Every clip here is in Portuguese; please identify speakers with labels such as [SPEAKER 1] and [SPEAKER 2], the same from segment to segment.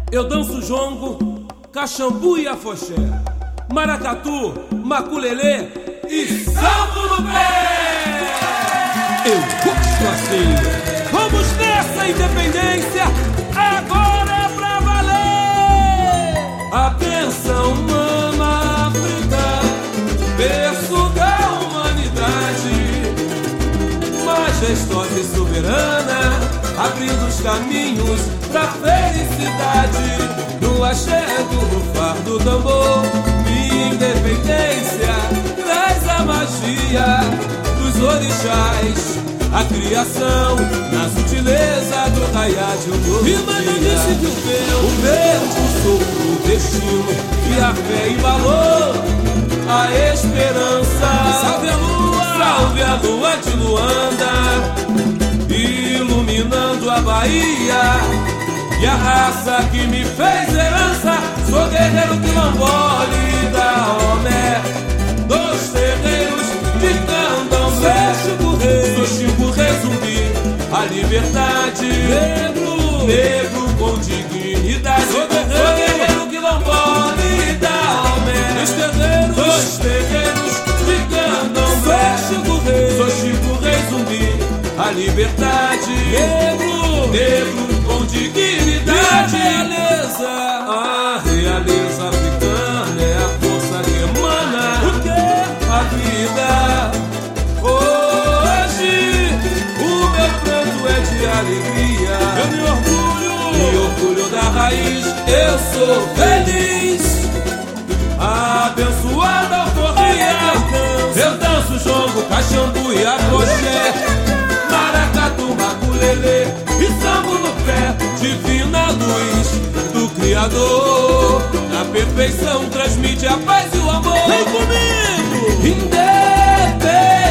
[SPEAKER 1] Eu danço jongo, caxambu e afoxé, maracatu, maculelê e sambo no pé. Eu gosto assim. Vamos nessa independência, agora é pra valer. Atenção, mama África, berço da humanidade, majestosa e soberana, abrindo os caminhos pra felicidade. No axé do rufar do tambor, minha independência traz a magia dos orixás, a criação na sutileza do raiar de um novo dia. O verde sopro, o destino e a fé embalou a esperança. Salve a lua, salve a lua de Luanda, iluminando a Bahia. E a raça que me fez herança, sou guerreiro quilombola da Omé, dos terreiros de Candomblé. Sou Chico Rei Zumbi, a liberdade, negro, negro com dignidade. Sou guerreiro quilombola da Omé, dos terreiros de Candomblé. Sou Chico Rei Zumbi, a liberdade, negro, negro com dignidade. A realeza africana é a força que emana a vida. Hoje o meu pranto é de alegria. Eu me orgulho da raiz. Eu sou feliz, abençoada alforria. Eu danço jongo, caxambu e afoxé, maracatu, maculelê e sambo no pé. Divina luz do Criador, na perfeição transmite a paz e o amor. Vem comigo! Independência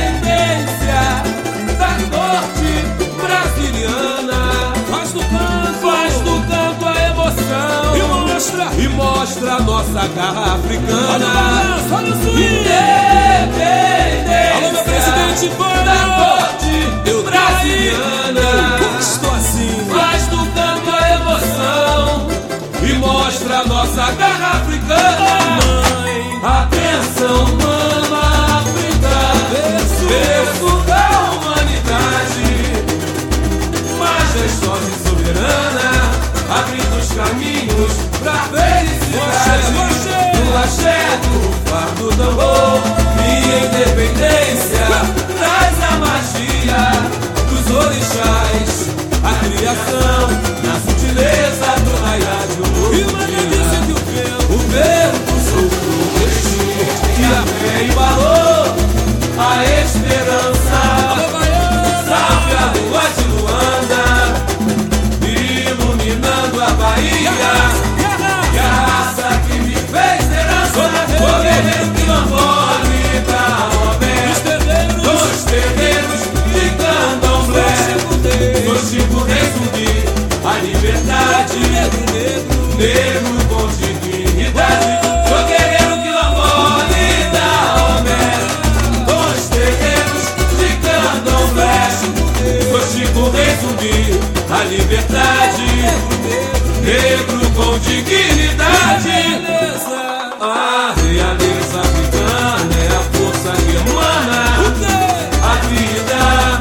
[SPEAKER 1] da corte brasiliana, faz do canto a emoção e mostra a nossa garra africana. Olha o independência, alô, meu presidente, da corte brasiliana. Eu gosto assim. Faz do canto a emoção e mostra a nossa garra africana. Atenção, mama África, berço da humanidade, majestosa e soberana, abrindo os caminhos pra felicidade. No axé do rufar do tambor, minha independência traz a magia dos orixás, a criação na sutileza do raiar de um novo dia. O vento soprou o destino e a fé embalou a esperança. Salve a lua de Luanda, iluminando a Bahia. E a raça que me fez herança, o guerreiro quilombola da Omé, dos terreiros de Candomblé. Sou Chico Rei Zumbi, a liberdade, negro com dignidade. Sou guerreiro quilombola da Omé, dos terreiros de Candomblé. Sou Chico Rei Zumbi, a liberdade, negro com dignidade. A realeza africana é a força que emana a vida.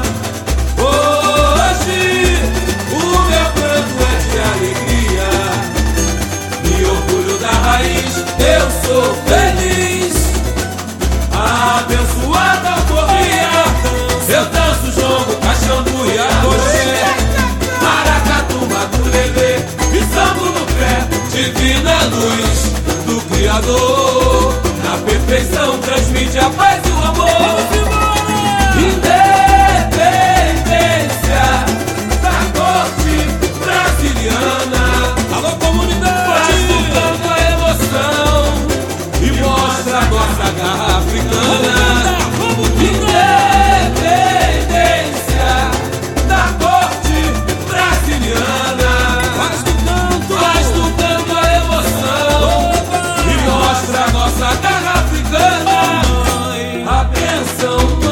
[SPEAKER 1] Hoje o meu pranto é de alegria, me orgulho da raiz. Eu sou feliz, abençoada alforria. Eu danço jongo, caxambu e afoxé, maracatu, maculelê e sambo no pé. Divina luz do Criador, na perfeição transmite a paz e o amor. Independência da corte brasiliana, alô comunidade, faz do canto a emoção e mostra a nossa garra africana. Independência da corte brasiliana, faz do canto a emoção e mostra a nossa garra africana. Atenção,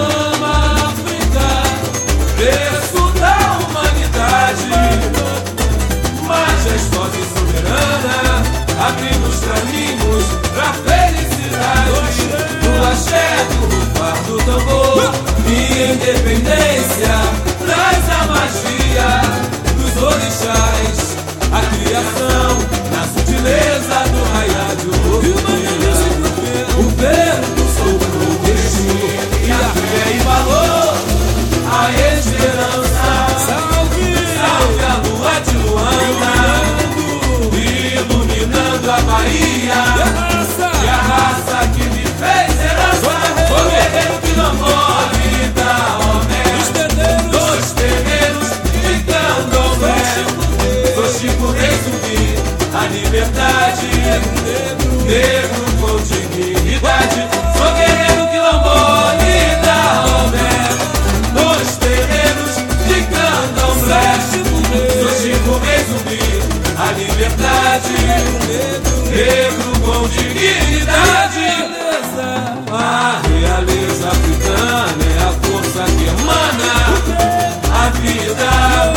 [SPEAKER 1] negro com dignidade. Sou guerreiro quilombola da Romé, nos terreiros de candomblé. Sou Chico Rei Zumbi, a liberdade, negro com dignidade. A realeza africana é a força que emana a vida.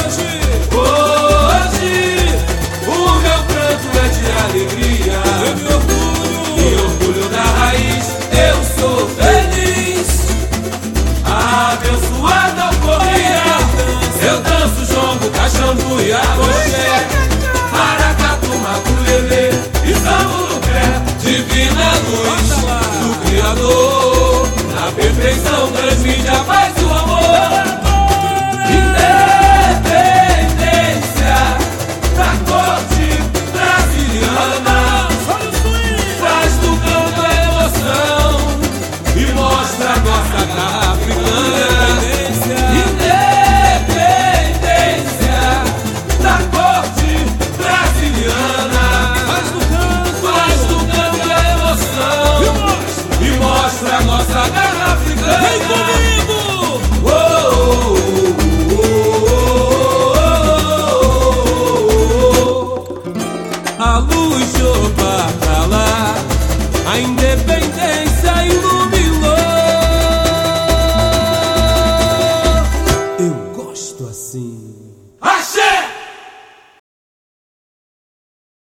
[SPEAKER 1] Hoje o meu canto é de alegria e orgulho da raiz. Eu sou feliz, abençoada alforria. Eu danço jongo, caxambu e aroxé, maracatu, maculelê e samburupé. Divina luz do Criador, na perfeição transmite a paz e o amor. Independência da corte brasiliana, faz do canto a emoção e mostra a nossa garra africana. Independência da corte brasiliana, faz do canto a emoção e mostra a nossa garra africana. Vem comigo! A luz de Obatala, a independência e luz.